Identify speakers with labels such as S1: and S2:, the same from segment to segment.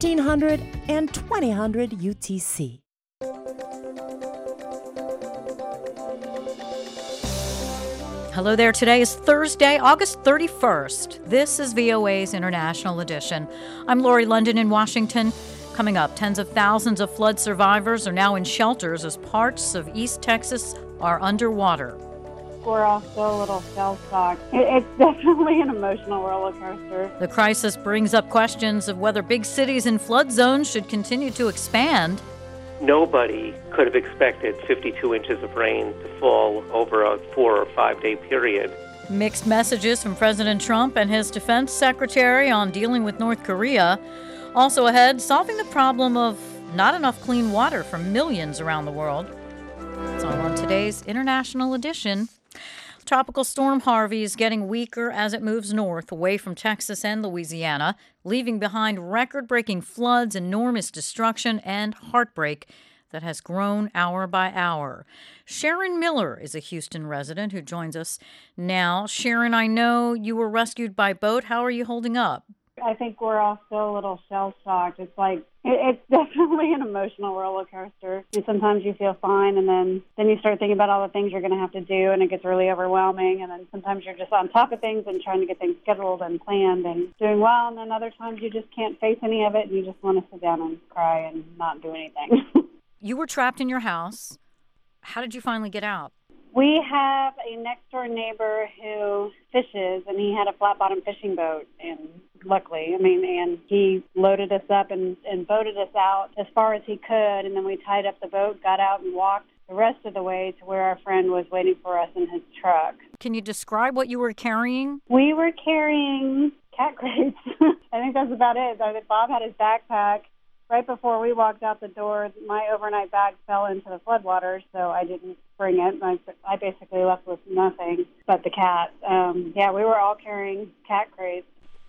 S1: 1500 and 2000 UTC.
S2: Hello there. Today is Thursday, August 31st. This is VOA's International Edition. I'm Lori London in Washington. Coming up, tens of thousands of flood survivors are now in shelters as parts of East Texas are underwater.
S3: We're all still a little shell-shocked. It's definitely an emotional roller coaster.
S2: The crisis brings up questions of whether big cities and flood zones should continue to expand.
S4: Nobody could have expected 52 inches of rain to fall over a 4 or 5 day period.
S2: Mixed messages from President Trump and his defense secretary on dealing with North Korea. Also ahead, solving the problem of not enough clean water for millions around the world. It's all on today's International Edition. Tropical Storm Harvey is getting weaker as it moves north, away from Texas and Louisiana, leaving behind record-breaking floods, enormous destruction, and heartbreak that has grown hour by hour. Sharon Miller is a Houston resident who joins us now. Sharon, I know you were rescued by boat. How are you holding up?
S3: I think we're all still a little shell-shocked. It's like, it's definitely an emotional roller coaster. And sometimes you feel fine, and then you start thinking about all the things you're going to have to do, and it gets really overwhelming. And then sometimes you're just on top of things and trying to get things scheduled and planned and doing well. And then other times you just can't face any of it, and you just want to sit down and cry and not do anything.
S2: You were trapped in your house. How did you finally get out?
S3: We have a next-door neighbor who fishes, and he had a flat-bottom fishing boat, and luckily, and he loaded us up and boated us out as far as he could, and then we tied up the boat, got out, and walked the rest of the way to where our friend was waiting for us in his truck.
S2: Can you describe what you were carrying?
S3: We were carrying cat crates. I think that's about it. Bob had his backpack. Right before we walked out the door, my overnight bag fell into the floodwaters, so I didn't bring it. I basically left with nothing but the cat. We were all carrying cat crates.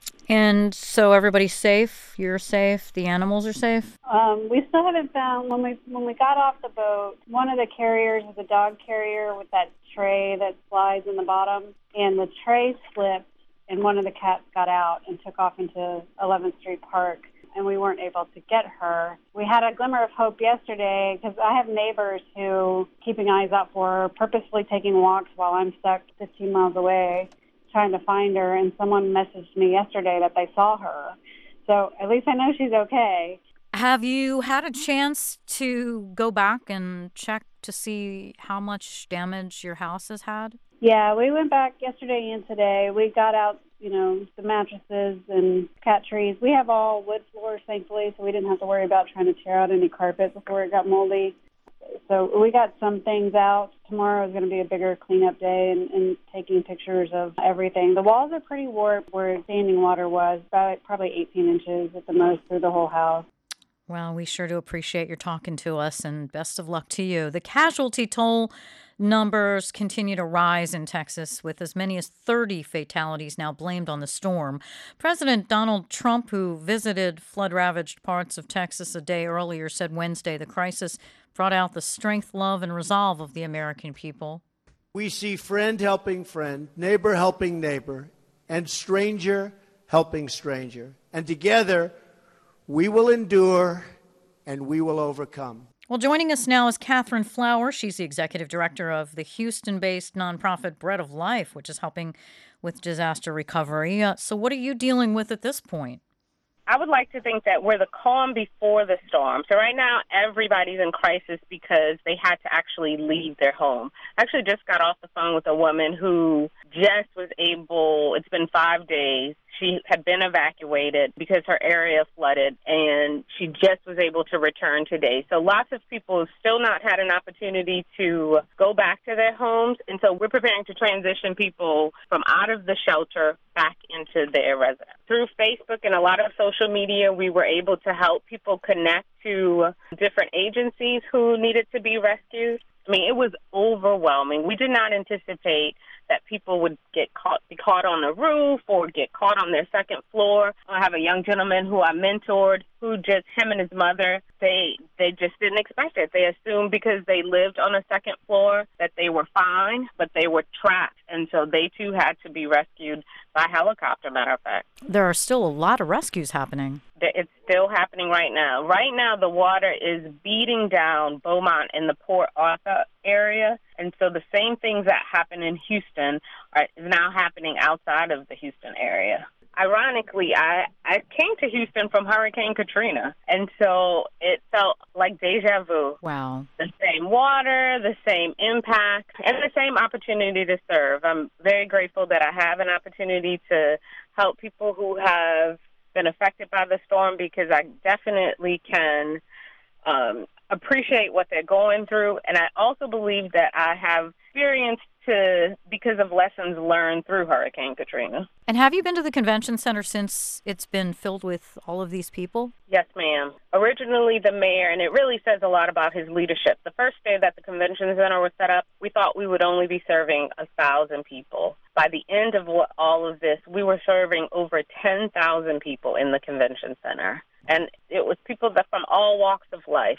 S2: And so everybody's safe? You're safe? The animals are safe?
S3: We still haven't found, when we got off the boat, one of the carriers is a dog carrier with that tray that slides in the bottom, and the tray slipped, and one of the cats got out and took off into 11th Street Park, and we weren't able to get her. We had a glimmer of hope yesterday because I have neighbors who keeping eyes out for her, purposefully taking walks while I'm stuck 15 miles away trying to find her, and someone messaged me yesterday that they saw her. So at least I know she's okay.
S2: Have you had a chance to go back and check to see how much damage your house has had?
S3: Yeah, we went back yesterday and today. We got out, the mattresses and cat trees. We have all wood floors, thankfully, so we didn't have to worry about trying to tear out any carpet before it got moldy. So we got some things out. Tomorrow is going to be a bigger cleanup day and taking pictures of everything. The walls are pretty warped where standing water was, about probably 18 inches at the most through the whole house.
S2: Well, we sure do appreciate your talking to us, and best of luck to you. The casualty toll numbers continue to rise in Texas, with as many as 30 fatalities now blamed on the storm. President Donald Trump, who visited flood-ravaged parts of Texas a day earlier, said Wednesday the crisis brought out the strength, love, and resolve of the American people.
S5: We see friend helping friend, neighbor helping neighbor, and stranger helping stranger. And together, we will endure and we will overcome.
S2: Well, joining us now is Catherine Flower. She's the executive director of the Houston-based nonprofit Bread of Life, which is helping with disaster recovery. So what are you dealing with at this point?
S6: I would like to think that we're the calm before the storm. So right now, everybody's in crisis because they had to actually leave their home. I actually just got off the phone with a woman who just was able, it's been 5 days, she had been evacuated because her area flooded, and she just was able to return today. So lots of people have still not had an opportunity to go back to their homes, and so we're preparing to transition people from out of the shelter back into their residence. Through Facebook and a lot of social media, we were able to help people connect to different agencies who needed to be rescued. I mean, it was overwhelming. We did not anticipate that people would be caught on the roof or get caught on their second floor. I have a young gentleman who I mentored who just, him and his mother, they just didn't expect it. They assumed because they lived on a second floor that they were fine, but they were trapped. And so they too had to be rescued by helicopter, matter of fact.
S2: There are still a lot of rescues happening.
S6: It's still happening right now. Right now, the water is beating down Beaumont in the Port Arthur area. And so the same things that happen in Houston are now happening outside of the Houston area. Ironically, I came to Houston from Hurricane Katrina, and so it felt like deja vu.
S2: Wow.
S6: The same water, the same impact, and the same opportunity to serve. I'm very grateful that I have an opportunity to help people who have been affected by the storm, because I definitely can appreciate what they're going through. And I also believe that I have experience because of lessons learned through Hurricane Katrina.
S2: And have you been to the convention center since it's been filled with all of these people?
S6: Yes, ma'am. Originally, the mayor, and it really says a lot about his leadership. The first day that the convention center was set up, we thought we would only be serving 1,000 people. By the end of all of this, we were serving over 10,000 people in the convention center. And it was people that from all walks of life.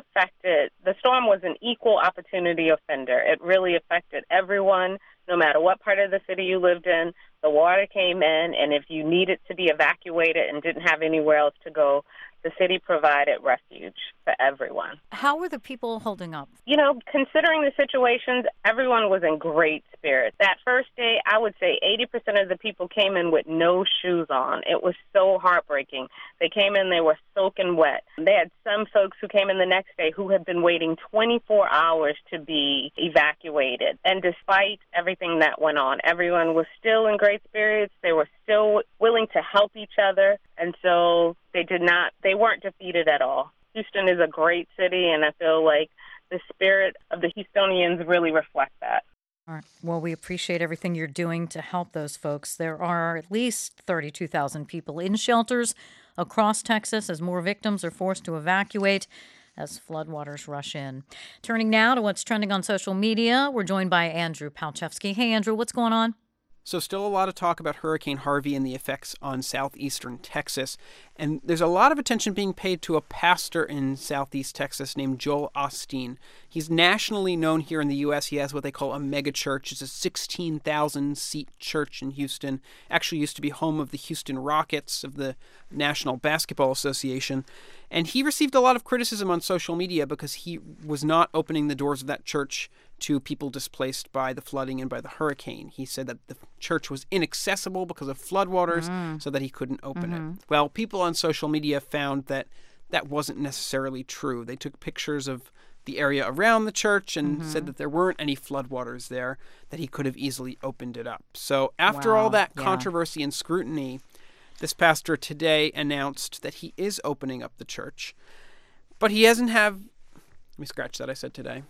S6: The storm was an equal opportunity offender. It really affected everyone, no matter what part of the city you lived in. The water came in, and if you needed to be evacuated and didn't have anywhere else to go, the city provided refuge for everyone.
S2: How were the people holding up?
S6: You know, considering the situations, everyone was in great spirits. That first day, I would say 80% of the people came in with no shoes on. It was so heartbreaking. They came in, they were soaking wet. They had some folks who came in the next day who had been waiting 24 hours to be evacuated. And despite everything that went on, everyone was still in great spirits. They were still willing to help each other. And so they weren't defeated at all. Houston is a great city, and I feel like the spirit of the Houstonians really reflect that.
S2: All right. Well, we appreciate everything you're doing to help those folks. There are at least 32,000 people in shelters across Texas as more victims are forced to evacuate as floodwaters rush in. Turning now to what's trending on social media, we're joined by Andrew Palchevsky. Hey, Andrew, what's going on?
S7: So still a lot of talk about Hurricane Harvey and the effects on southeastern Texas. And there's a lot of attention being paid to a pastor in southeast Texas named Joel Osteen. He's nationally known here in the U.S. He has what they call a mega church. It's a 16,000-seat church in Houston. Actually used to be home of the Houston Rockets of the National Basketball Association. And he received a lot of criticism on social media because he was not opening the doors of that church to people displaced by the flooding and by the hurricane. He said that the church was inaccessible because of floodwaters, so that he couldn't open it. Well, people on social media found that that wasn't necessarily true. They took pictures of the area around the church and said that there weren't any floodwaters there, that he could have easily opened it up. So after all that controversy and scrutiny, this pastor today announced that he is opening up the church. But he hasn't let me scratch that, I said today.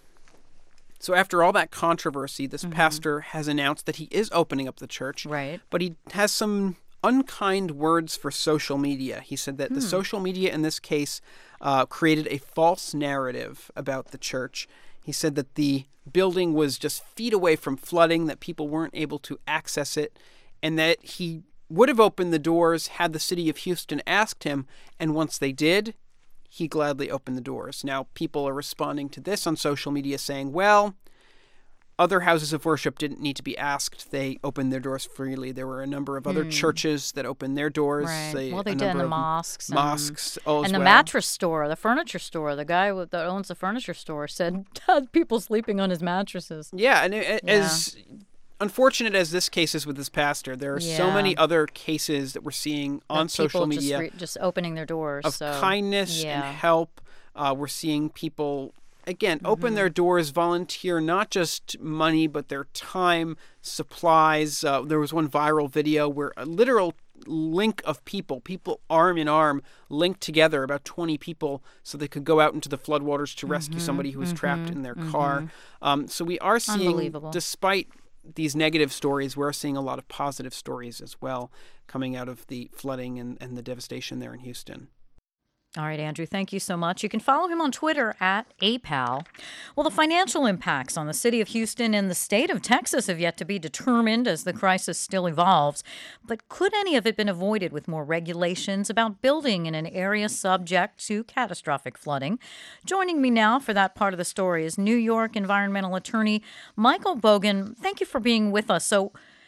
S7: So after all that controversy, this pastor has announced that he is opening up the church.
S2: Right.
S7: But he has some unkind words for social media. He said that the social media in this case created a false narrative about the church. He said that the building was just feet away from flooding, that people weren't able to access it, and that he would have opened the doors had the city of Houston asked him, and once they did, he gladly opened the doors. Now, people are responding to this on social media saying, well, other houses of worship didn't need to be asked. They opened their doors freely. There were a number of other churches that opened their doors.
S2: Right. They did in the mosques.
S7: And
S2: the mattress store, the furniture store. The guy that owns the furniture store said people sleeping on his mattresses.
S7: Yeah, and as unfortunate as this case is with this pastor, there are so many other cases that we're seeing on social media.
S2: Just opening their doors.
S7: Of kindness and help. We're seeing people, again, open their doors, volunteer not just money, but their time, supplies. There was one viral video where a literal link of people arm in arm, linked together, about 20 people, so they could go out into the floodwaters to rescue somebody who was trapped in their car. So we are seeing, despite these negative stories, we're seeing a lot of positive stories as well coming out of the flooding and the devastation there in Houston.
S2: All right, Andrew, thank you so much. You can follow him on Twitter at @apal. Well, the financial impacts on the city of Houston and the state of Texas have yet to be determined as the crisis still evolves. But could any of it been avoided with more regulations about building in an area subject to catastrophic flooding? Joining me now for that part of the story is New York environmental attorney Michael Bogan. Thank you for being with us. So,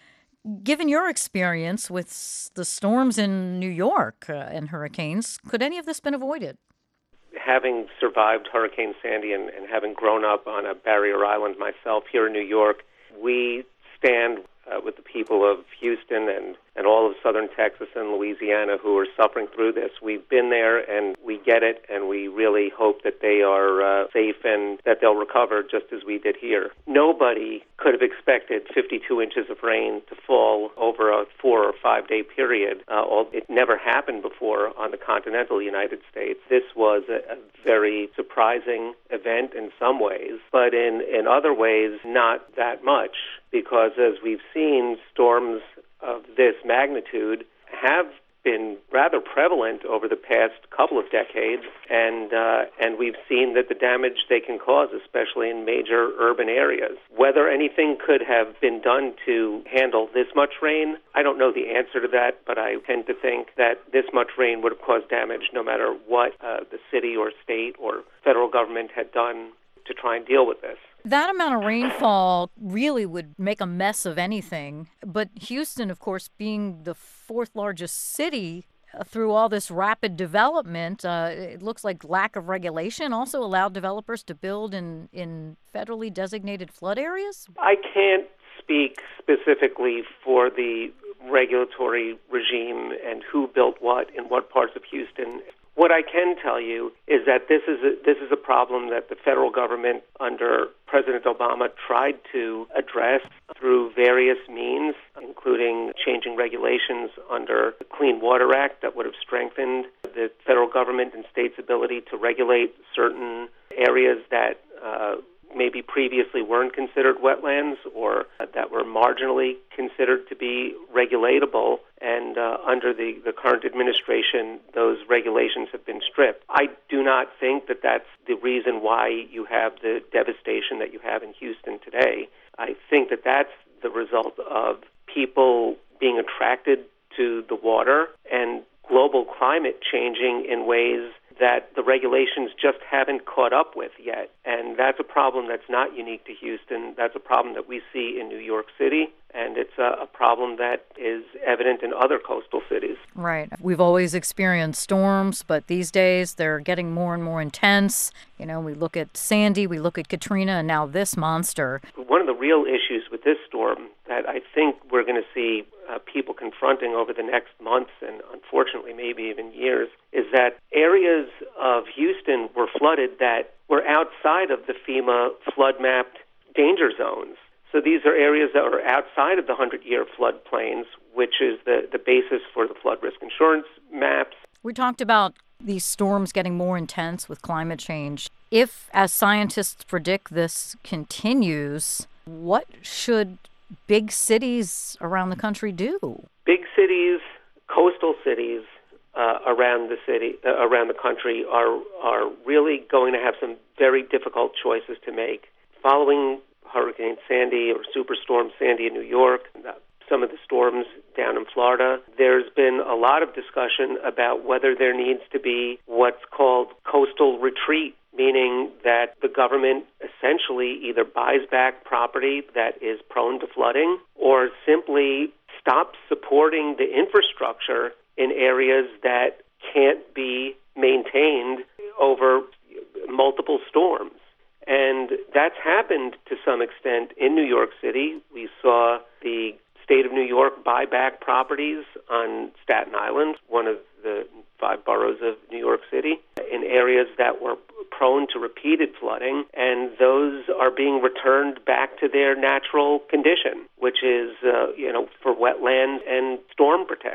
S2: given your experience with the storms in New York and hurricanes, could any of this been avoided?
S4: Having survived Hurricane Sandy and having grown up on a barrier island myself here in New York, we stand with the people of Houston and all of southern Texas and Louisiana who are suffering through this. We've been there and we get it, and we really hope that they are safe and that they'll recover just as we did here. Nobody could have expected 52 inches of rain to fall over a 4 or 5 day period. It never happened before on the continental United States. This was a very surprising event in some ways, but in other ways not that much, because as we've seen, storms of this magnitude have been rather prevalent over the past couple of decades, and we've seen that the damage they can cause, especially in major urban areas. Whether anything could have been done to handle this much rain, I don't know the answer to that, but I tend to think that this much rain would have caused damage no matter what the city or state or federal government had done to try and deal with this.
S2: That amount of rainfall really would make a mess of anything. But Houston, of course, being the fourth largest city, through all this rapid development, it looks like lack of regulation also allowed developers to build in federally designated flood areas?
S4: I can't speak specifically for the regulatory regime and who built what in what parts of Houston. What I can tell you is that this is a problem that the federal government under President Obama tried to address through various means, including changing regulations under the Clean Water Act that would have strengthened the federal government and states' ability to regulate certain areas that maybe previously weren't considered wetlands or that were marginally considered to be regulatable. And under the current administration, those regulations have been stripped. I do not think that that's the reason why you have the devastation that you have in Houston today. I think that that's the result of people being attracted to the water and global climate changing in ways that the regulations just haven't caught up with yet. And that's a problem that's not unique to Houston. That's a problem that we see in New York City, and it's a problem that is evident in other coastal cities.
S2: Right. We've always experienced storms, but these days they're getting more and more intense. You know, we look at Sandy, we look at Katrina, and now this monster.
S4: One of the real issues with this storm that I think we're going to see people confronting over the next months and unfortunately maybe even years is that areas of Houston were flooded that were outside of the FEMA flood-mapped danger zones. So these are areas that are outside of the 100-year floodplains, which is the basis for the flood risk insurance maps.
S2: We talked about these storms getting more intense with climate change. If, as scientists predict, this continues, what should big cities around the country do?
S4: Big cities, coastal cities around the country are really going to have some very difficult choices to make. Following Hurricane Sandy or Superstorm Sandy in New York, some of the storms down in Florida, there's been a lot of discussion about whether there needs to be what's called coastal retreat, meaning that the government essentially either buys back property that is prone to flooding or simply stops supporting the infrastructure in areas that can't be maintained over multiple storms. And that's happened to some extent in New York City. We saw the state of New York buy back properties on Staten Island, one of the 5 boroughs of New York City, in areas that were prone to repeated flooding, and those are being returned back to their natural condition, which is, for wetland and storm protection.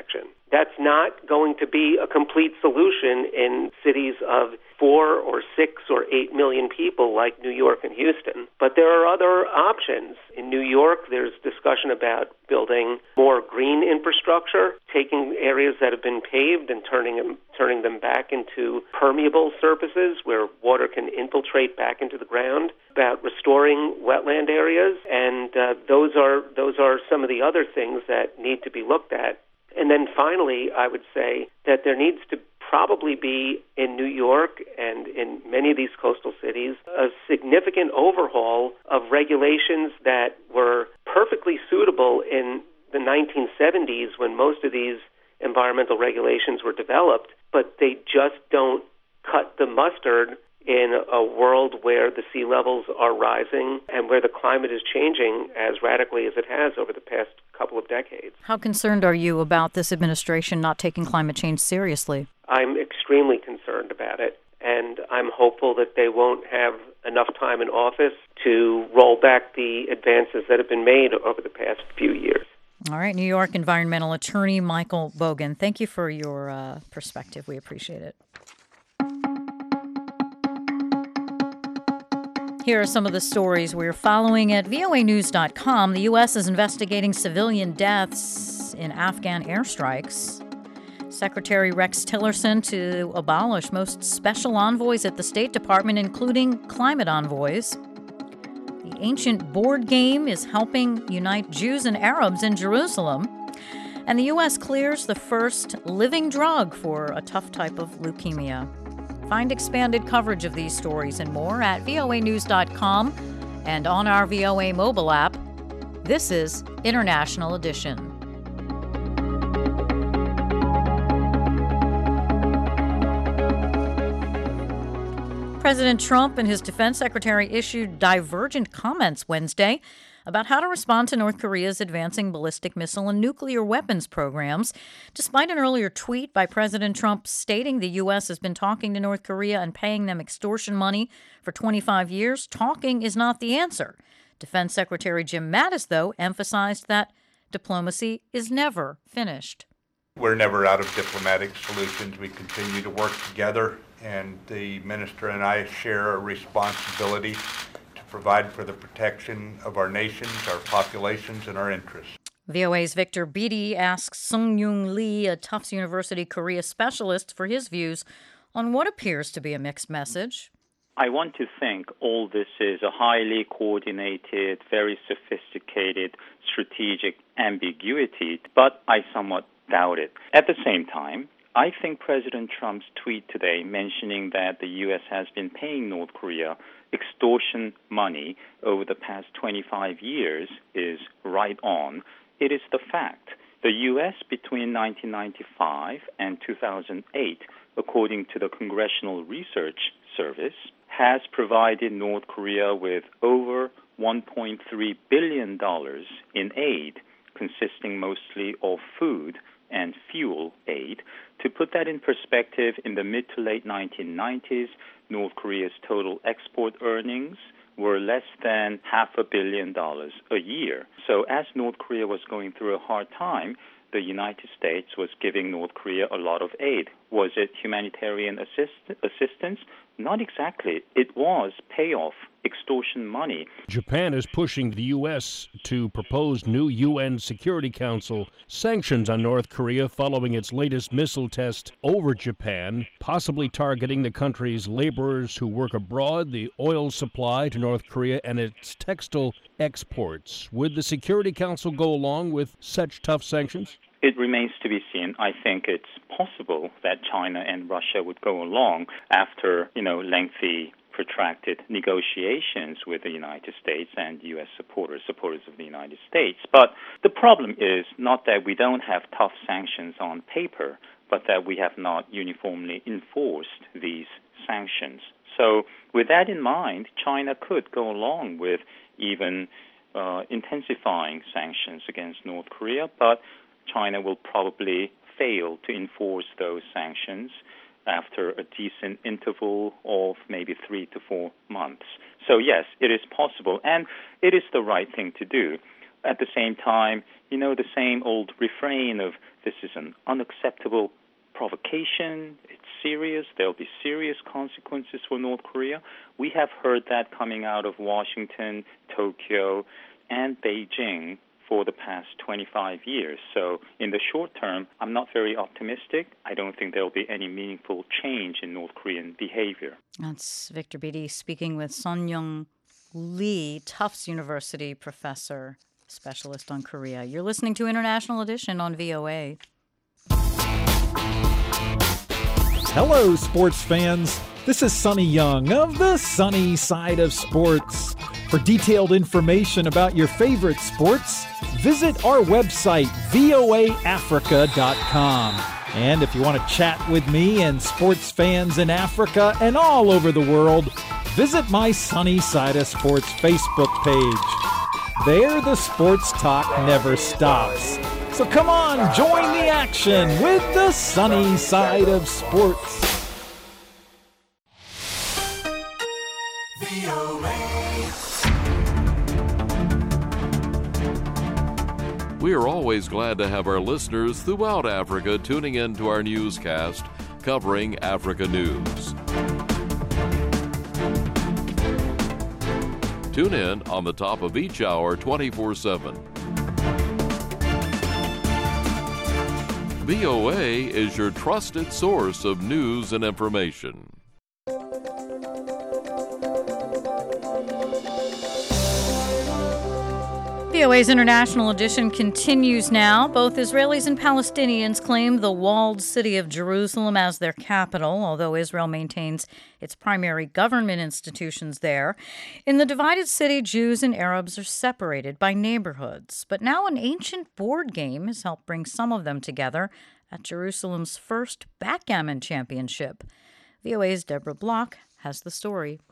S4: That's not going to be a complete solution in cities of 4 or 6 or 8 million people like New York and Houston. But there are other options. In New York, there's discussion about building more green infrastructure, taking areas that have been paved and turning them back into permeable surfaces where water can infiltrate back into the ground, about restoring wetland areas, and those are some of the other things that need to be looked at. And then finally, I would say that there needs to probably be in New York and in many of these coastal cities a significant overhaul of regulations that were perfectly suitable in the 1970s when most of these environmental regulations were developed, but they just don't cut the mustard in a world where the sea levels are rising and where the climate is changing as radically as it has over the past couple of decades.
S2: How concerned are you about this administration not taking climate change seriously?
S4: I'm extremely concerned about it, and I'm hopeful that they won't have enough time in office to roll back the advances that have been made over the past few years.
S2: All right, New York environmental attorney Michael Bogan, thank you for your perspective. We appreciate it. Here are some of the stories we're following at voanews.com. The U.S. is investigating civilian deaths in Afghan airstrikes. Secretary Rex Tillerson to abolish most special envoys at the State Department, including climate envoys. The ancient board game is helping unite Jews and Arabs in Jerusalem. And the U.S. clears the first living drug for a tough type of leukemia. Find expanded coverage of these stories and more at voanews.com and on our VOA mobile app. This is International Edition. President Trump and his defense secretary issued divergent comments Wednesday about how to respond to North Korea's advancing ballistic missile and nuclear weapons programs. Despite an earlier tweet by President Trump stating the U.S. has been talking to North Korea and paying them extortion money for 25 years, talking is not the answer. Defense Secretary Jim Mattis, though, emphasized that diplomacy is never finished.
S8: We're never out of diplomatic solutions. We continue to work together, and the minister and I share a responsibility to provide for the protection of our nations, our populations, and our interests.
S2: VOA's Victor Beatty asks Sung-Yoon Lee, a Tufts University Korea specialist, for his views on what appears to be a mixed message.
S9: I want to think all this is a highly coordinated, very sophisticated, strategic ambiguity, but I somewhat doubt it. At the same time, I think President Trump's tweet today mentioning that the U.S. has been paying North Korea extortion money over the past 25 years is right on. It is the fact. The U.S. between 1995 and 2008, according to the Congressional Research Service, has provided North Korea with over $1.3 billion in aid, consisting mostly of food and fuel aid. To put that in perspective, in the mid to late 1990s, North Korea's total export earnings were less than $500 million a year. So as North Korea was going through a hard time, the United States was giving North Korea a lot of aid. Was it humanitarian assistance? Not exactly. It was payoff, extortion money.
S10: Japan is pushing the U.S. to propose new UN Security Council sanctions on North Korea following its latest missile test over Japan, possibly targeting the country's laborers who work abroad, the oil supply to North Korea, and its textile exports. Would the Security Council go along with such tough sanctions?
S9: It remains to be seen. I think it's possible that China and Russia would go along after, lengthy, protracted negotiations with the United States and U.S. supporters of the United States. But the problem is not that we don't have tough sanctions on paper, but that we have not uniformly enforced these sanctions. So with that in mind, China could go along with even intensifying sanctions against North Korea, but China will probably fail to enforce those sanctions after a decent interval of maybe 3 to 4 months. So yes, it is possible, and it is the right thing to do. at the same time, the same old refrain of this is an unacceptable provocation, it's serious, there'll be serious consequences for North Korea. We have heard that coming out of Washington, Tokyo, and Beijing for the past 25 years. So in the short term, I'm not very optimistic. I don't think there'll be any meaningful change in North Korean behavior.
S2: That's Victor Beatty speaking with Sun-Young Lee, Tufts University professor, specialist on Korea. You're listening to International Edition on VOA.
S11: Hello, sports fans. This is Sonny Young of the Sunny Side of Sports. For detailed information about your favorite sports, visit our website, voaafrica.com. And if you want to chat with me and sports fans in Africa and all over the world, visit my Sunny Side of Sports Facebook page. There, the sports talk never stops. So come on, join the action with the Sunny Side of Sports.
S12: We are always glad to have our listeners throughout Africa tuning in to our newscast covering Africa news. Tune in on the top of each hour 24/7. VOA is your trusted source of news and information.
S2: VOA's International Edition continues now. Both Israelis and Palestinians claim the walled city of Jerusalem as their capital, although Israel maintains its primary government institutions there. In the divided city, Jews and Arabs are separated by neighborhoods. But now an ancient board game has helped bring some of them together at Jerusalem's first backgammon championship. VOA's Deborah Block has the story.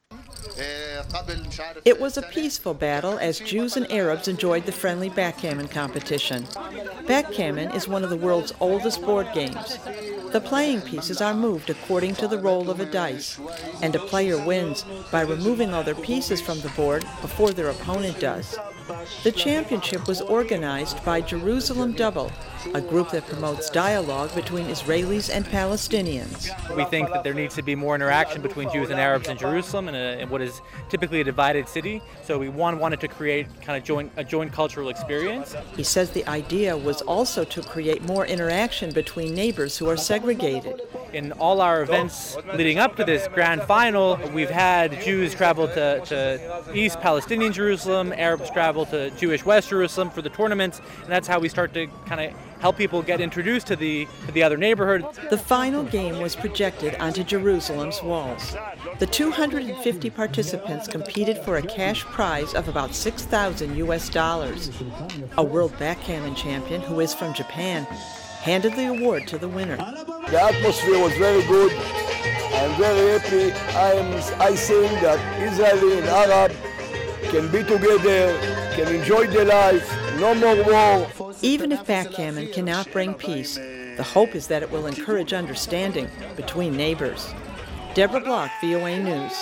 S13: It was a peaceful battle as Jews and Arabs enjoyed the friendly backgammon competition. Backgammon is one of the world's oldest board games. The playing pieces are moved according to the roll of a dice, and a player wins by removing all their pieces from the board before their opponent does. The championship was organized by Jerusalem Double, a group that promotes dialogue between Israelis and Palestinians.
S14: We think that there needs to be more interaction between Jews and Arabs in Jerusalem in what is typically a divided city. So we wanted to create kind of a joint cultural experience.
S13: He says the idea was also to create more interaction between neighbors who are segregated.
S14: In all our events leading up to this grand final, we've had Jews travel to East Palestinian Jerusalem, Arabs travel to Jewish West Jerusalem for the tournaments, and that's how we start to kind of help people get introduced to the other neighborhood.
S13: The final game was projected onto Jerusalem's walls. The 250 participants competed for a cash prize of about $6,000 US. A world backgammon champion, who is from Japan, handed the award to the winner.
S15: The atmosphere was very good. I'm very happy. I think that Israeli and Arab can be together, can enjoy their life, no more war.
S13: Even if backgammon cannot bring peace, the hope is that it will encourage understanding between neighbors. Deborah Block, VOA News.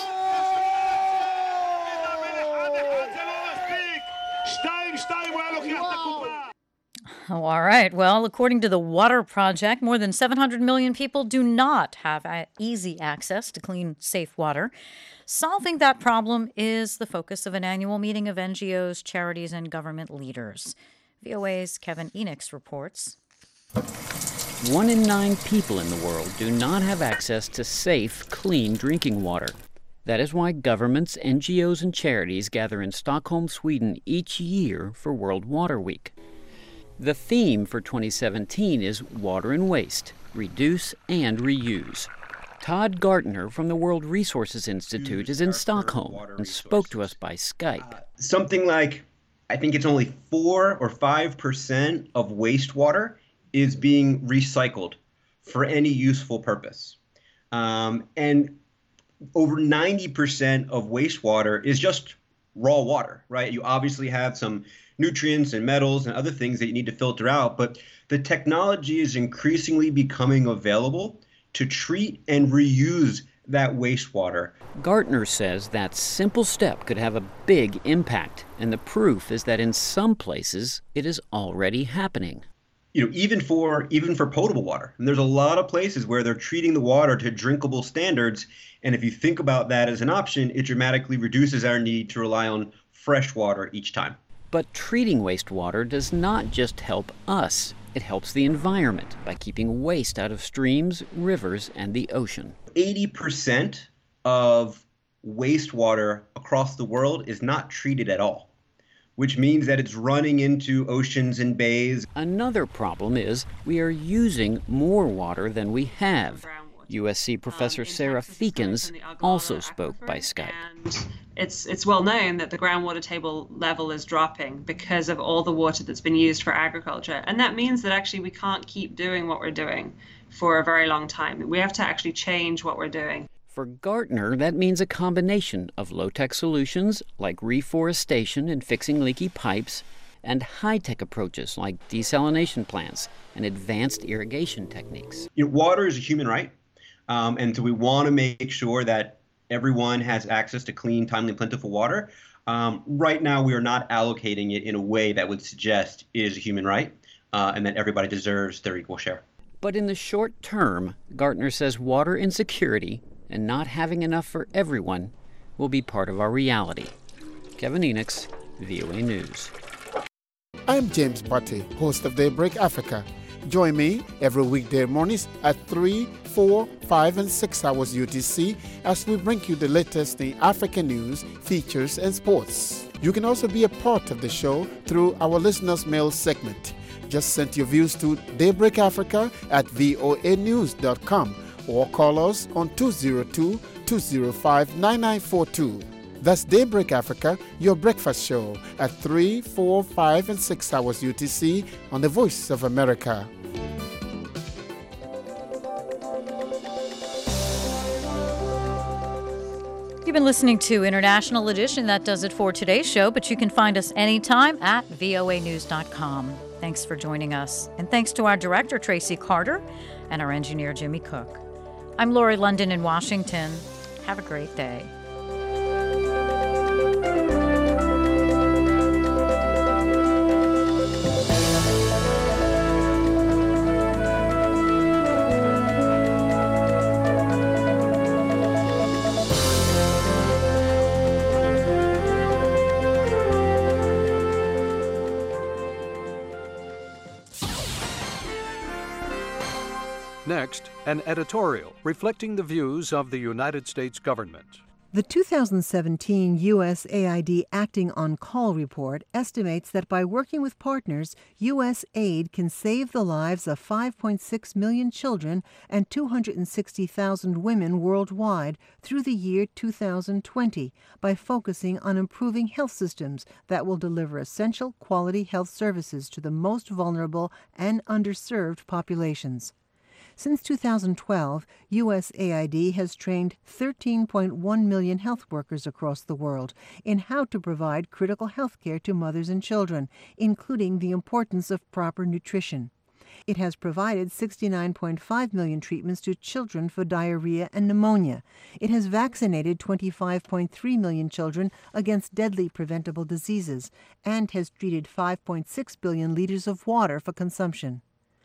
S2: Oh, all right. Well, according to the Water Project, more than 700 million people do not have easy access to clean, safe water. Solving that problem is the focus of an annual meeting of NGOs, charities, and government leaders. VOA's Kevin Enix reports.
S16: 1 in 9 people in the world do not have access to safe, clean drinking water. That is why governments, NGOs, and charities gather in Stockholm, Sweden each year for World Water Week. The theme for 2017 is Water and Waste, Reduce and Reuse. Todd Gartner from the World Resources Institute is in Stockholm and spoke to us by Skype.
S17: Something like, I think it's only 4 or 5% of wastewater is being recycled for any useful purpose. And over 90% of wastewater is just raw water, right? You obviously have some nutrients and metals and other things that you need to filter out, but the technology is increasingly becoming available to treat and reuse that wastewater.
S16: Gartner says that simple step could have a big impact, and the proof is that in some places it is already happening.
S17: Even for potable water. And there's a lot of places where they're treating the water to drinkable standards. And if you think about that as an option, it dramatically reduces our need to rely on fresh water each time.
S16: But treating wastewater does not just help us. It helps the environment by keeping waste out of streams, rivers, and the ocean.
S17: 80% of wastewater across the world is not treated at all, which means that it's running into oceans and bays.
S16: Another problem is we are using more water than we have. USC professor Sarah Feekins also spoke by Skype.
S18: It's well known that the groundwater table level is dropping because of all the water that's been used for agriculture. And that means that actually we can't keep doing what we're doing for a very long time. We have to actually change what we're doing.
S16: For Gartner, that means a combination of low-tech solutions like reforestation and fixing leaky pipes, and high-tech approaches like desalination plants and advanced irrigation techniques.
S17: Water is a human right, and so we want to make sure that everyone has access to clean, timely, and plentiful water. Right now, we are not allocating it in a way that would suggest it is a human right and that everybody deserves their equal share.
S16: But in the short term, Gartner says water insecurity and not having enough for everyone will be part of our reality. Kevin Enochs, VOA News.
S19: I'm James Butte, host of Daybreak Africa. Join me every weekday mornings at 3, 4, 5, and 6 hours UTC as we bring you the latest in African news, features, and sports. You can also be a part of the show through our listeners' mail segment. Just send your views to daybreakafrica@voanews.com or call us on 202-205-9942. That's Daybreak Africa, your breakfast show at 3, 4, 5, and 6 hours UTC on the Voice of America.
S2: You've been listening to International Edition. That does it for today's show, but you can find us anytime at voanews.com. Thanks for joining us. And thanks to our director, Tracy Carter, and our engineer, Jimmy Cook. I'm Lori London in Washington. Have a great day.
S20: Next, an editorial reflecting the views of the United States government.
S21: The 2017 USAID Acting on Call report estimates that by working with partners, U.S. aid can save the lives of 5.6 million children and 260,000 women worldwide through the year 2020 by focusing on improving health systems that will deliver essential quality health services to the most vulnerable and underserved populations. Since 2012, USAID has trained 13.1 million health workers across the world in how to provide critical health care to mothers and children, including the importance of proper nutrition. It has provided 69.5 million treatments to children for diarrhea and pneumonia. It has vaccinated 25.3 million children against deadly preventable diseases and has treated 5.6 billion liters of water for consumption.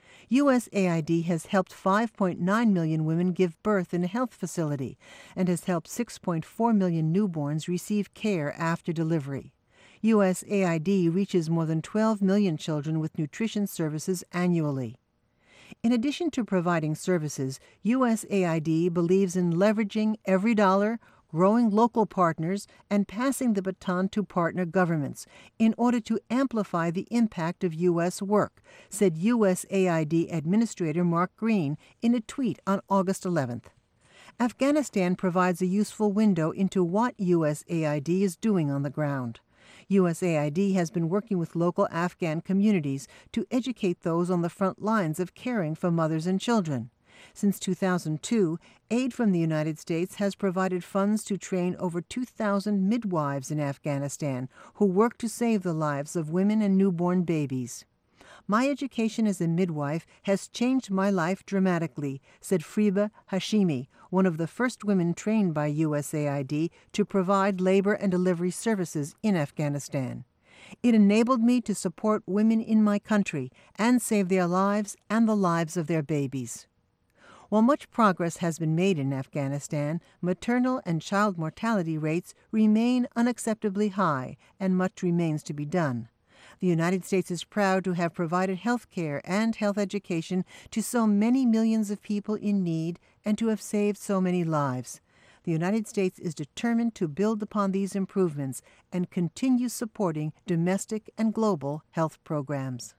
S21: USAID has helped 5.9 million women give birth in a health facility and has helped 6.4 million newborns receive care after delivery. USAID reaches more than 12 million children with nutrition services annually. In addition to providing services, USAID believes in leveraging every dollar, growing local partners, and passing the baton to partner governments in order to amplify the impact of U.S. work, said USAID Administrator Mark Green in a tweet on August 11th. Afghanistan provides a useful window into what USAID is doing on the ground. USAID has been working with local Afghan communities to educate those on the front lines of caring for mothers and children. Since 2002, aid from the United States has provided funds to train over 2,000 midwives in Afghanistan who work to save the lives of women and newborn babies. My education as a midwife has changed my life dramatically, said Friba Hashimi, one of the first women trained by USAID to provide labor and delivery services in Afghanistan. It enabled me to support women in my country and save their lives and the lives of their babies. While much progress has been made in Afghanistan, maternal and child mortality rates remain unacceptably high, and much remains to be done. The United States is proud to have provided health care and health education to so many millions of people in need and to have saved so many lives. The United States is determined to build upon these improvements and continue supporting domestic and global health programs.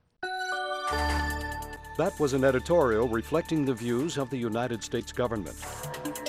S20: That was an editorial reflecting the views of the United States government.